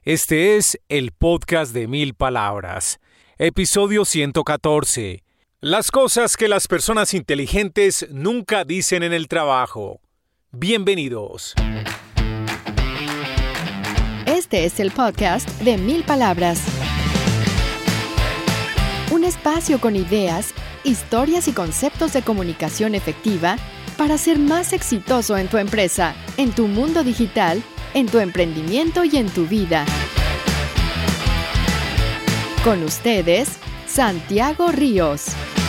Este es el podcast de 1000 palabras, episodio 114. Las cosas que las personas inteligentes nunca dicen en el trabajo. Bienvenidos. Este es el podcast de 1000 palabras. Un espacio con ideas, historias y conceptos de comunicación efectiva para ser más exitoso en tu empresa, en tu mundo digital, en tu emprendimiento y en tu vida. Con ustedes, Santiago Ríos.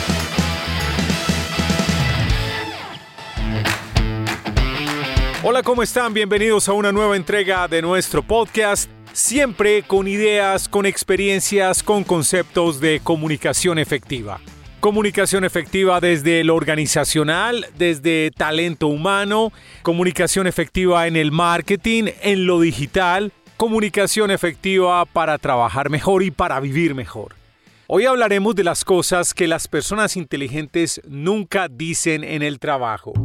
Hola, ¿cómo están? Bienvenidos a una nueva entrega de nuestro podcast, siempre con ideas, con experiencias, con conceptos de comunicación efectiva. Comunicación efectiva desde lo organizacional, desde talento humano, comunicación efectiva en el marketing, en lo digital, comunicación efectiva para trabajar mejor y para vivir mejor. Hoy hablaremos de las cosas que las personas inteligentes nunca dicen en el trabajo.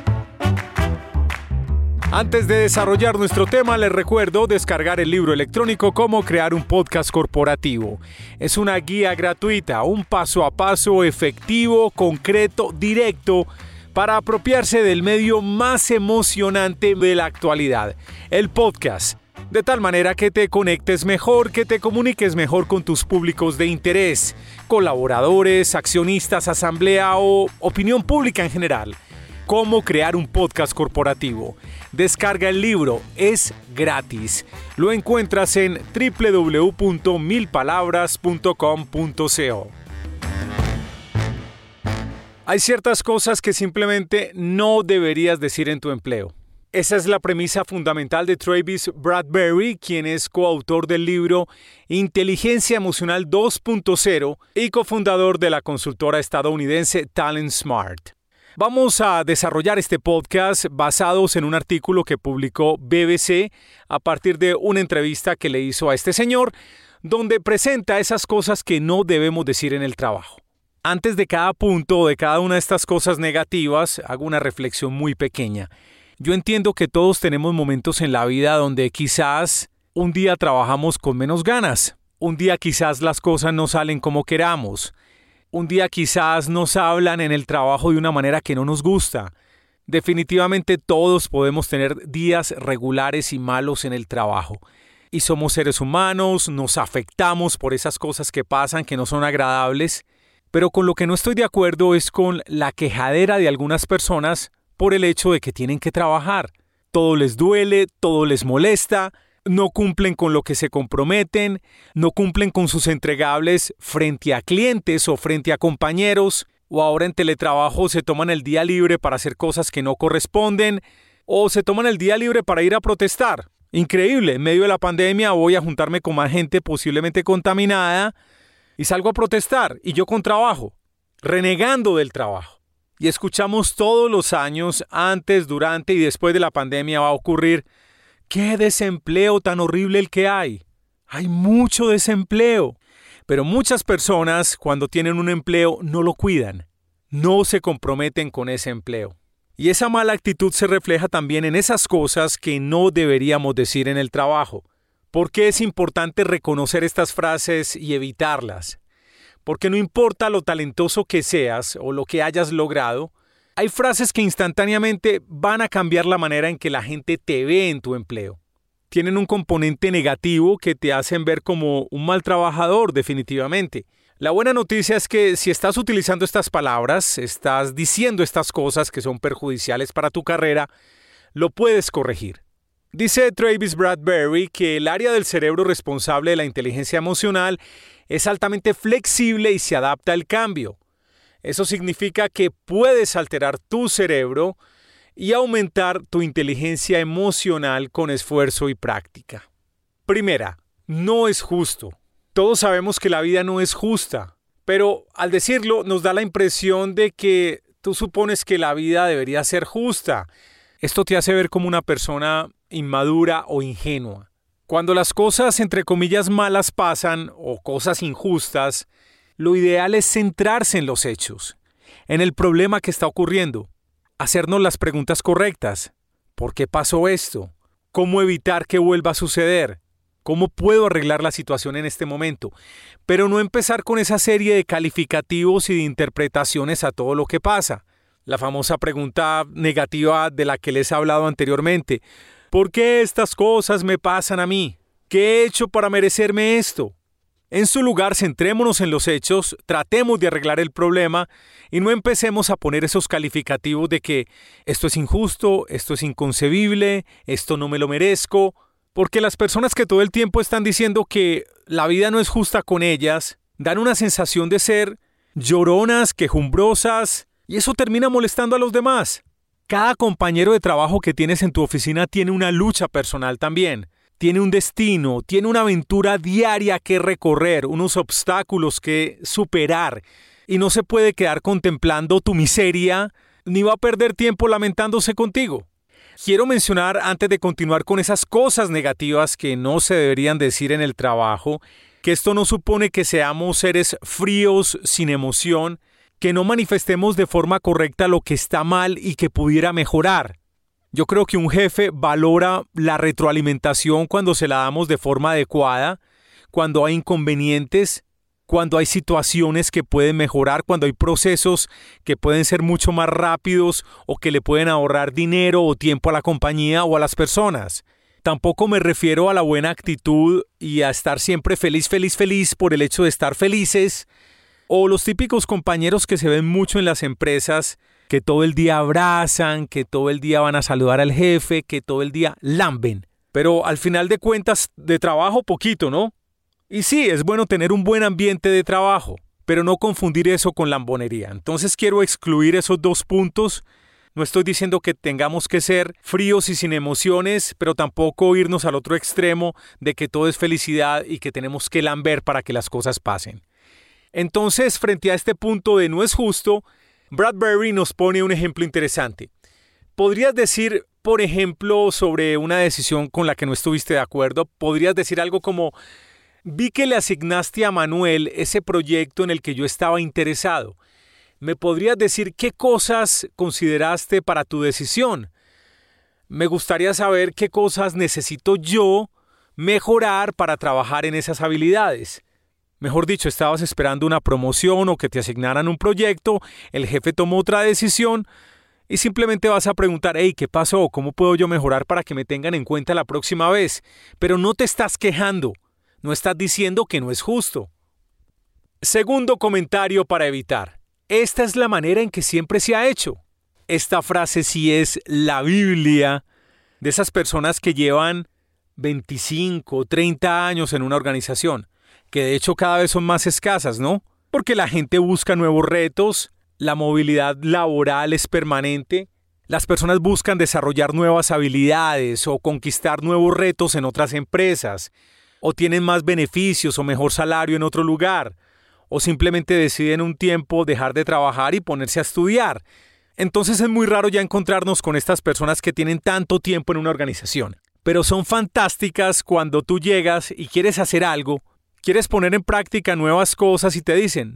Antes de desarrollar nuestro tema, les recuerdo descargar el libro electrónico Cómo crear un podcast corporativo. Es una guía gratuita, un paso a paso efectivo, concreto, directo, para apropiarse del medio más emocionante de la actualidad, el podcast. De tal manera que te conectes mejor, que te comuniques mejor con tus públicos de interés, colaboradores, accionistas, asamblea o opinión pública en general. Cómo crear un podcast corporativo. Descarga el libro, es gratis. Lo encuentras en www.milpalabras.com.co. Hay ciertas cosas que simplemente no deberías decir en tu empleo. Esa es la premisa fundamental de Travis Bradberry, quien es coautor del libro Inteligencia Emocional 2.0 y cofundador de la consultora estadounidense Talent Smart. Vamos a desarrollar este podcast basados en un artículo que publicó BBC a partir de una entrevista que le hizo a este señor, donde presenta esas cosas que no debemos decir en el trabajo. Antes de cada punto o de cada una de estas cosas negativas, hago una reflexión muy pequeña. Yo entiendo que todos tenemos momentos en la vida donde quizás un día trabajamos con menos ganas, un día quizás las cosas no salen como queramos. Un día quizás nos hablan en el trabajo de una manera que no nos gusta. Definitivamente todos podemos tener días regulares y malos en el trabajo. Y somos seres humanos, nos afectamos por esas cosas que pasan que no son agradables. Pero con lo que no estoy de acuerdo es con la quejadera de algunas personas por el hecho de que tienen que trabajar. Todo les duele, todo les molesta. No cumplen con lo que se comprometen, no cumplen con sus entregables frente a clientes o frente a compañeros, o ahora en teletrabajo se toman el día libre para hacer cosas que no corresponden, o se toman el día libre para ir a protestar. Increíble, en medio de la pandemia voy a juntarme con más gente posiblemente contaminada y salgo a protestar, y yo con trabajo, renegando del trabajo. Y escuchamos todos los años, antes, durante y después de la pandemia va a ocurrir: ¡qué desempleo tan horrible el que hay! Hay mucho desempleo. Pero muchas personas, cuando tienen un empleo, no lo cuidan. No se comprometen con ese empleo. Y esa mala actitud se refleja también en esas cosas que no deberíamos decir en el trabajo. ¿Por qué es importante reconocer estas frases y evitarlas? Porque no importa lo talentoso que seas o lo que hayas logrado, hay frases que instantáneamente van a cambiar la manera en que la gente te ve en tu empleo. Tienen un componente negativo que te hacen ver como un mal trabajador, definitivamente. La buena noticia es que si estás utilizando estas palabras, estás diciendo estas cosas que son perjudiciales para tu carrera, lo puedes corregir. Dice Travis Bradberry que el área del cerebro responsable de la inteligencia emocional es altamente flexible y se adapta al cambio. Eso significa que puedes alterar tu cerebro y aumentar tu inteligencia emocional con esfuerzo y práctica. Primera, no es justo. Todos sabemos que la vida no es justa, pero al decirlo nos da la impresión de que tú supones que la vida debería ser justa. Esto te hace ver como una persona inmadura o ingenua. Cuando las cosas entre comillas malas pasan o cosas injustas, lo ideal es centrarse en los hechos, en el problema que está ocurriendo, hacernos las preguntas correctas. ¿Por qué pasó esto? ¿Cómo evitar que vuelva a suceder? ¿Cómo puedo arreglar la situación en este momento? Pero no empezar con esa serie de calificativos y de interpretaciones a todo lo que pasa. La famosa pregunta negativa de la que les he hablado anteriormente. ¿Por qué estas cosas me pasan a mí? ¿Qué he hecho para merecerme esto? En su lugar, centrémonos en los hechos, tratemos de arreglar el problema y no empecemos a poner esos calificativos de que esto es injusto, esto es inconcebible, esto no me lo merezco, porque las personas que todo el tiempo están diciendo que la vida no es justa con ellas, dan una sensación de ser lloronas, quejumbrosas, y eso termina molestando a los demás. Cada compañero de trabajo que tienes en tu oficina tiene una lucha personal también. Tiene un destino, tiene una aventura diaria que recorrer, unos obstáculos que superar. Y no se puede quedar contemplando tu miseria, ni va a perder tiempo lamentándose contigo. Quiero mencionar, antes de continuar con esas cosas negativas que no se deberían decir en el trabajo, que esto no supone que seamos seres fríos, sin emoción, que no manifestemos de forma correcta lo que está mal y que pudiera mejorar. Yo creo que un jefe valora la retroalimentación cuando se la damos de forma adecuada, cuando hay inconvenientes, cuando hay situaciones que pueden mejorar, cuando hay procesos que pueden ser mucho más rápidos o que le pueden ahorrar dinero o tiempo a la compañía o a las personas. Tampoco me refiero a la buena actitud y a estar siempre feliz por el hecho de estar felices, o los típicos compañeros que se ven mucho en las empresas, que todo el día abrazan, que todo el día van a saludar al jefe, que todo el día lamben. Pero al final de cuentas, de trabajo poquito, ¿no? Y sí, es bueno tener un buen ambiente de trabajo, pero no confundir eso con lambonería. Entonces quiero excluir esos dos puntos. No estoy diciendo que tengamos que ser fríos y sin emociones, pero tampoco irnos al otro extremo de que todo es felicidad y que tenemos que lamber para que las cosas pasen. Entonces, frente a este punto de no es justo, Bradbury nos pone un ejemplo interesante. ¿Podrías decir, por ejemplo, sobre una decisión con la que no estuviste de acuerdo? ¿Podrías decir algo como, vi que le asignaste a Manuel ese proyecto en el que yo estaba interesado? ¿Me podrías decir qué cosas consideraste para tu decisión? Me gustaría saber qué cosas necesito yo mejorar para trabajar en esas habilidades. Mejor dicho, estabas esperando una promoción o que te asignaran un proyecto, el jefe tomó otra decisión y simplemente vas a preguntar, hey, ¿qué pasó? ¿Cómo puedo yo mejorar para que me tengan en cuenta la próxima vez? Pero no te estás quejando, no estás diciendo que no es justo. Segundo comentario para evitar. Esta es la manera en que siempre se ha hecho. Esta frase sí es la Biblia de esas personas que llevan 25, 30 años en una organización, que de hecho cada vez son más escasas, ¿no? Porque la gente busca nuevos retos, la movilidad laboral es permanente, las personas buscan desarrollar nuevas habilidades o conquistar nuevos retos en otras empresas, o tienen más beneficios o mejor salario en otro lugar, o simplemente deciden un tiempo dejar de trabajar y ponerse a estudiar. Entonces es muy raro ya encontrarnos con estas personas que tienen tanto tiempo en una organización. Pero son fantásticas cuando tú llegas y quieres hacer algo, quieres poner en práctica nuevas cosas y te dicen,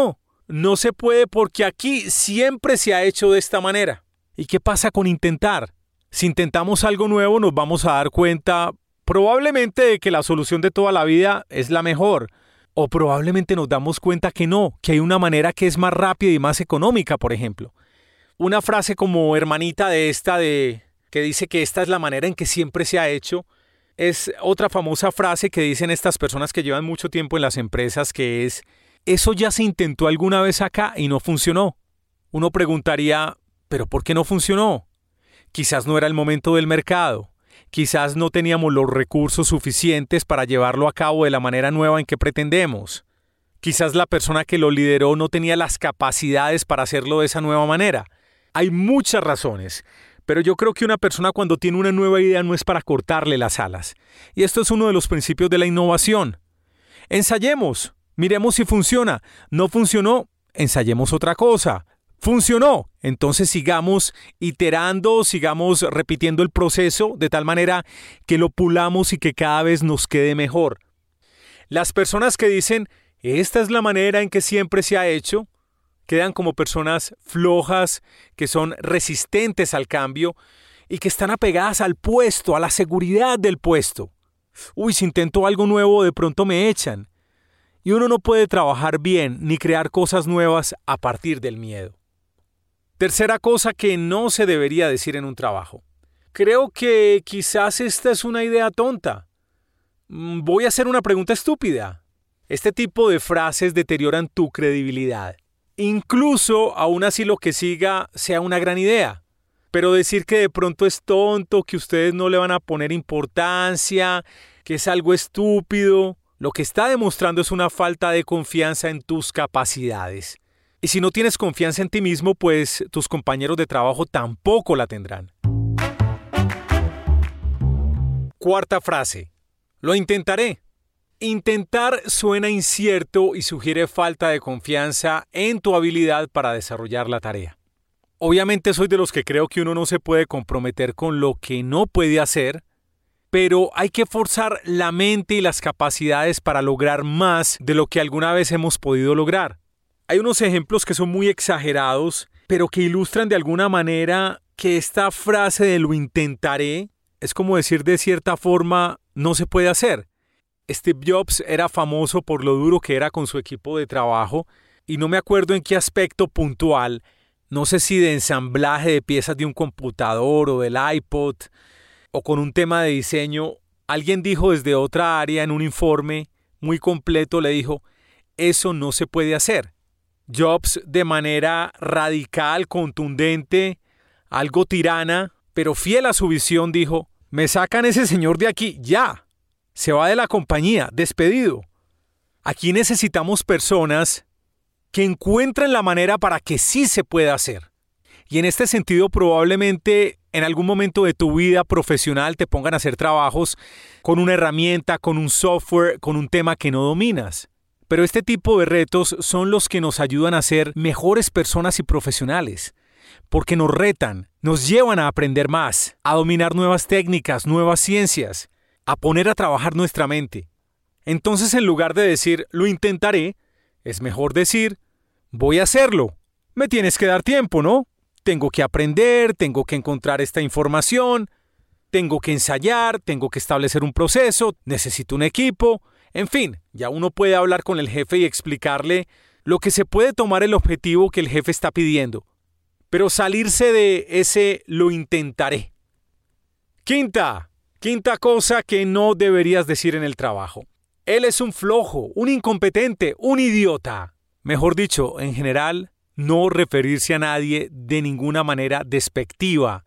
no se puede porque aquí siempre se ha hecho de esta manera. ¿Y qué pasa con intentar? Si intentamos algo nuevo nos vamos a dar cuenta probablemente de que la solución de toda la vida es la mejor. O probablemente nos damos cuenta que no, que hay una manera que es más rápida y más económica, por ejemplo. Una frase como hermanita de esta que dice que esta es la manera en que siempre se ha hecho, es otra famosa frase que dicen estas personas que llevan mucho tiempo en las empresas, que es, eso ya se intentó alguna vez acá y no funcionó. Uno preguntaría, ¿pero por qué no funcionó? Quizás no era el momento del mercado. Quizás no teníamos los recursos suficientes para llevarlo a cabo de la manera nueva en que pretendemos. Quizás la persona que lo lideró no tenía las capacidades para hacerlo de esa nueva manera. Hay muchas razones. Pero yo creo que una persona cuando tiene una nueva idea no es para cortarle las alas. Y esto es uno de los principios de la innovación. Ensayemos, miremos si funciona. No funcionó, ensayemos otra cosa. Funcionó, entonces sigamos iterando, sigamos repitiendo el proceso de tal manera que lo pulamos y que cada vez nos quede mejor. Las personas que dicen, esta es la manera en que siempre se ha hecho, quedan como personas flojas, que son resistentes al cambio y que están apegadas al puesto, a la seguridad del puesto. Uy, si intento algo nuevo, de pronto me echan. Y uno no puede trabajar bien ni crear cosas nuevas a partir del miedo. Tercera cosa que no se debería decir en un trabajo. Creo que quizás esta es una idea tonta. Voy a hacer una pregunta estúpida. Este tipo de frases deterioran tu credibilidad. Incluso aún así lo que siga sea una gran idea. Pero decir que de pronto es tonto, que ustedes no le van a poner importancia, que es algo estúpido, lo que está demostrando es una falta de confianza en tus capacidades. Y si no tienes confianza en ti mismo, pues tus compañeros de trabajo tampoco la tendrán. Cuarta frase. Lo intentaré. Intentar suena incierto y sugiere falta de confianza en tu habilidad para desarrollar la tarea. Obviamente soy de los que creo que uno no se puede comprometer con lo que no puede hacer, pero hay que forzar la mente y las capacidades para lograr más de lo que alguna vez hemos podido lograr. Hay unos ejemplos que son muy exagerados, pero que ilustran de alguna manera que esta frase de lo intentaré es como decir de cierta forma no se puede hacer. Steve Jobs era famoso por lo duro que era con su equipo de trabajo y no me acuerdo en qué aspecto puntual, no sé si de ensamblaje de piezas de un computador o del iPod o con un tema de diseño, alguien dijo desde otra área en un informe muy completo, le dijo, eso no se puede hacer. Jobs de manera radical, contundente, algo tirana, pero fiel a su visión dijo, me sacan ese señor de aquí, ya. Se va de la compañía, despedido. Aquí necesitamos personas que encuentren la manera para que sí se pueda hacer. Y en este sentido probablemente en algún momento de tu vida profesional te pongan a hacer trabajos con una herramienta, con un software, con un tema que no dominas. Pero este tipo de retos son los que nos ayudan a ser mejores personas y profesionales, porque nos retan, nos llevan a aprender más, a dominar nuevas técnicas, nuevas ciencias, a poner a trabajar nuestra mente. Entonces, en lugar de decir, lo intentaré, es mejor decir, voy a hacerlo. Me tienes que dar tiempo, ¿no? Tengo que aprender, tengo que encontrar esta información, tengo que ensayar, tengo que establecer un proceso, necesito un equipo. En fin, ya uno puede hablar con el jefe y explicarle lo que se puede tomar el objetivo que el jefe está pidiendo. Pero salirse de ese lo intentaré. Quinta cosa que no deberías decir en el trabajo. Él es un flojo, un incompetente, un idiota. Mejor dicho, en general, no referirse a nadie de ninguna manera despectiva.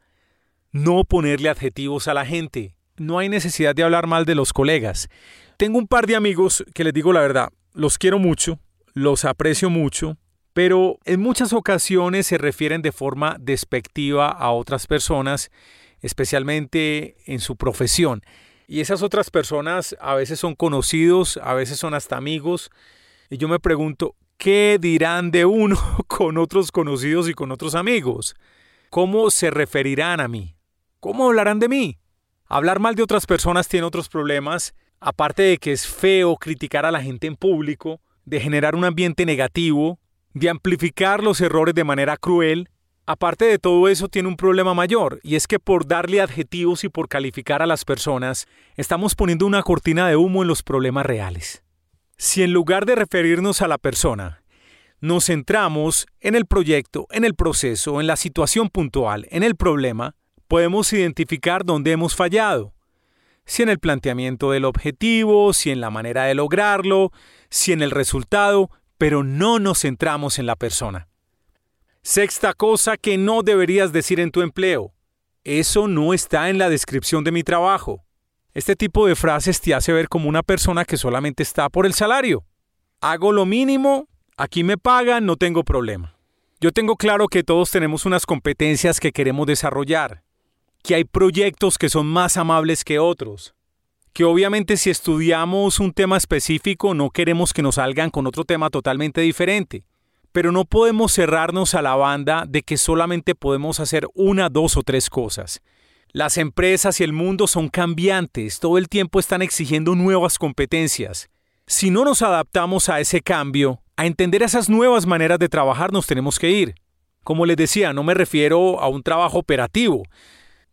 No ponerle adjetivos a la gente. No hay necesidad de hablar mal de los colegas. Tengo un par de amigos que les digo la verdad, los quiero mucho, los aprecio mucho, pero en muchas ocasiones se refieren de forma despectiva a otras personas, especialmente en su profesión. Y esas otras personas a veces son conocidos, a veces son hasta amigos. Y yo me pregunto, ¿qué dirán de uno con otros conocidos y con otros amigos? ¿Cómo se referirán a mí? ¿Cómo hablarán de mí? Hablar mal de otras personas tiene otros problemas, aparte de que es feo criticar a la gente en público, de generar un ambiente negativo, de amplificar los errores de manera cruel. Aparte de todo eso tiene un problema mayor, y es que por darle adjetivos y por calificar a las personas, estamos poniendo una cortina de humo en los problemas reales. Si en lugar de referirnos a la persona, nos centramos en el proyecto, en el proceso, en la situación puntual, en el problema, podemos identificar dónde hemos fallado. Si en el planteamiento del objetivo, si en la manera de lograrlo, si en el resultado, pero no nos centramos en la persona. Sexta cosa que no deberías decir en tu empleo. Eso no está en la descripción de mi trabajo. Este tipo de frases te hace ver como una persona que solamente está por el salario. Hago lo mínimo, aquí me pagan, no tengo problema. Yo tengo claro que todos tenemos unas competencias que queremos desarrollar, que hay proyectos que son más amables que otros, que obviamente si estudiamos un tema específico no queremos que nos salgan con otro tema totalmente diferente. Pero no podemos cerrarnos a la banda de que solamente podemos hacer una, dos o tres cosas. Las empresas y el mundo son cambiantes, todo el tiempo están exigiendo nuevas competencias. Si no nos adaptamos a ese cambio, a entender esas nuevas maneras de trabajar, nos tenemos que ir. Como les decía, no me refiero a un trabajo operativo.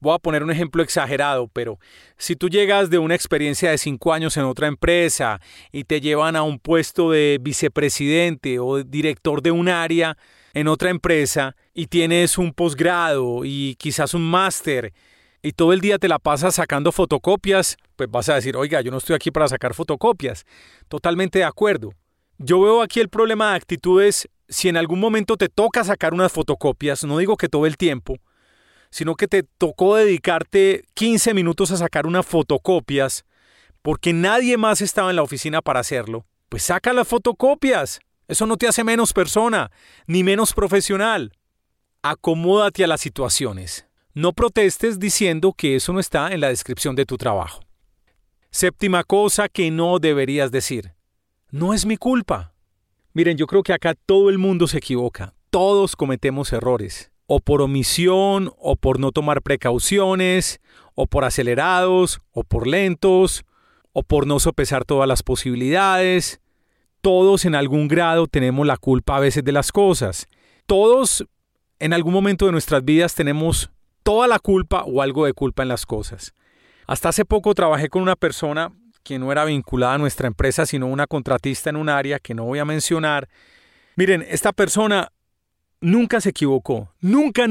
Voy a poner un ejemplo exagerado, pero si tú llegas de una experiencia de 5 años en otra empresa y te llevan a un puesto de vicepresidente o director de un área en otra empresa y tienes un posgrado y quizás un máster y todo el día te la pasas sacando fotocopias, pues vas a decir, oiga, yo no estoy aquí para sacar fotocopias. Totalmente de acuerdo. Yo veo aquí el problema de actitudes. Si en algún momento te toca sacar unas fotocopias, no digo que todo el tiempo, sino que te tocó dedicarte 15 minutos a sacar unas fotocopias porque nadie más estaba en la oficina para hacerlo, pues saca las fotocopias. Eso no te hace menos persona, ni menos profesional. Acomódate a las situaciones. No protestes diciendo que eso no está en la descripción de tu trabajo. Séptima cosa que no deberías decir. No es mi culpa. Miren, yo creo que acá todo el mundo se equivoca. Todos cometemos errores. O por omisión, o por no tomar precauciones, o por acelerados, o por lentos, o por no sopesar todas las posibilidades. Todos en algún grado tenemos la culpa a veces de las cosas. Todos en algún momento de nuestras vidas tenemos toda la culpa o algo de culpa en las cosas. Hasta hace poco trabajé con una persona que no era vinculada a nuestra empresa, sino una contratista en un área que no voy a mencionar. Miren, esta persona nunca se equivocó. Nunca.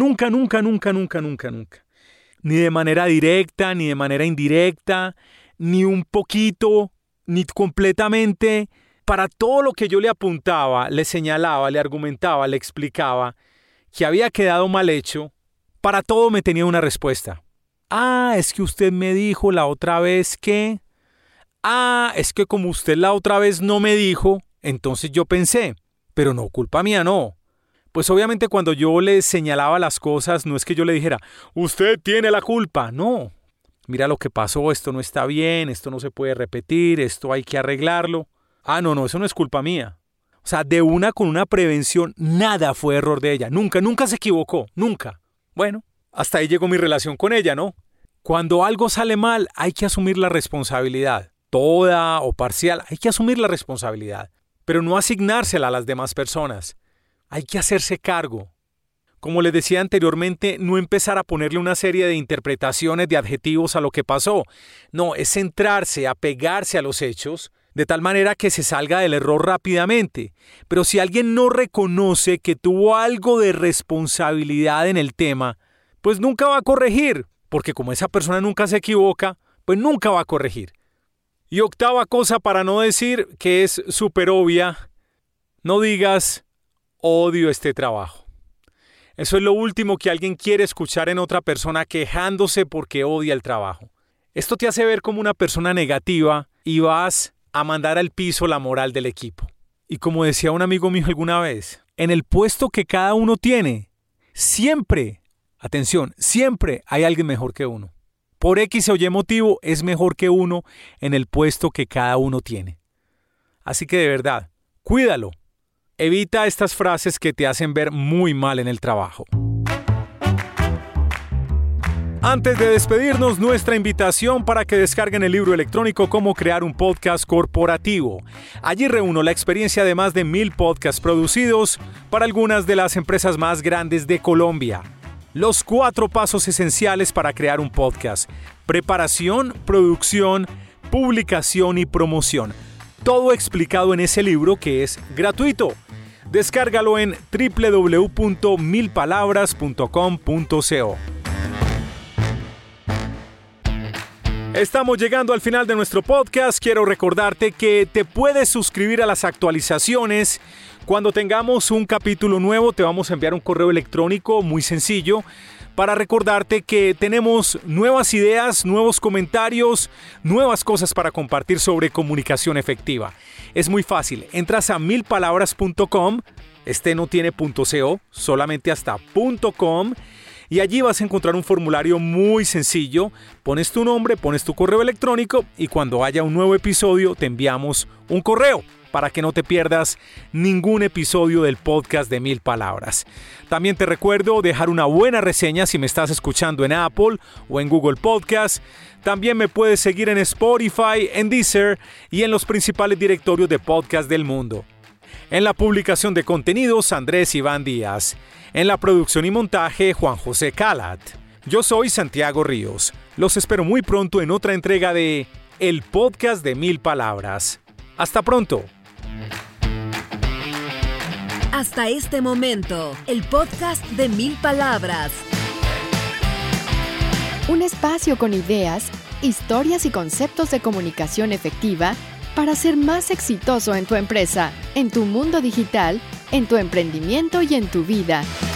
Ni de manera directa, ni de manera indirecta, ni un poquito, ni completamente. Para todo lo que yo le apuntaba, le señalaba, le argumentaba, le explicaba que había quedado mal hecho, para todo me tenía una respuesta. Es que usted me dijo la otra vez que... es que como usted la otra vez no me dijo, entonces yo pensé, pero no, culpa mía no. Pues obviamente cuando yo le señalaba las cosas, no es que yo le dijera, usted tiene la culpa, no. Mira lo que pasó, esto no está bien, esto no se puede repetir, esto hay que arreglarlo. No, eso no es culpa mía. O sea, con una prevención, nada fue error de ella. Nunca se equivocó, nunca. Bueno, hasta ahí llegó mi relación con ella, ¿no? Cuando algo sale mal, hay que asumir la responsabilidad. Toda o parcial, hay que asumir la responsabilidad. Pero no asignársela a las demás personas. Hay que hacerse cargo. Como les decía anteriormente, no empezar a ponerle una serie de interpretaciones de adjetivos a lo que pasó. No, es centrarse, apegarse a los hechos, de tal manera que se salga del error rápidamente. Pero si alguien no reconoce que tuvo algo de responsabilidad en el tema, pues nunca va a corregir, porque como esa persona nunca se equivoca, pues nunca va a corregir. Y octava cosa para no decir, que es súper obvia, no digas, odio este trabajo. Eso es lo último que alguien quiere escuchar en otra persona quejándose porque odia el trabajo. Esto te hace ver como una persona negativa y vas a mandar al piso la moral del equipo. Y como decía un amigo mío alguna vez, en el puesto que cada uno tiene, siempre, atención, siempre hay alguien mejor que uno. Por X o Y motivo es mejor que uno en el puesto que cada uno tiene. Así que de verdad, cuídalo. Evita estas frases que te hacen ver muy mal en el trabajo. Antes de despedirnos, nuestra invitación para que descarguen el libro electrónico Cómo crear un podcast corporativo. Allí reúno la experiencia de más de 1000 podcasts producidos para algunas de las empresas más grandes de Colombia. Los 4 pasos esenciales para crear un podcast: preparación, producción, publicación y promoción. Todo explicado en ese libro que es gratuito. Descárgalo en www.milpalabras.com.co. Estamos llegando al final de nuestro podcast. Quiero recordarte que te puedes suscribir a las actualizaciones. Cuando tengamos un capítulo nuevo, te vamos a enviar un correo electrónico muy sencillo para recordarte que tenemos nuevas ideas, nuevos comentarios, nuevas cosas para compartir sobre comunicación efectiva. Es muy fácil. Entras a milpalabras.com. Este no tiene .co, solamente hasta .com. Y allí vas a encontrar un formulario muy sencillo. Pones tu nombre, pones tu correo electrónico y cuando haya un nuevo episodio te enviamos un correo para que no te pierdas ningún episodio del podcast de 1000 Palabras. También te recuerdo dejar una buena reseña si me estás escuchando en Apple o en Google Podcast. También me puedes seguir en Spotify, en Deezer y en los principales directorios de podcast del mundo. En la publicación de contenidos, Andrés Iván Díaz. En la producción y montaje, Juan José Calat. Yo soy Santiago Ríos. Los espero muy pronto en otra entrega de El Podcast de 1000 Palabras. Hasta pronto. Hasta este momento, el podcast de 1000 Palabras. Un espacio con ideas, historias y conceptos de comunicación efectiva para ser más exitoso en tu empresa, en tu mundo digital, en tu emprendimiento y en tu vida.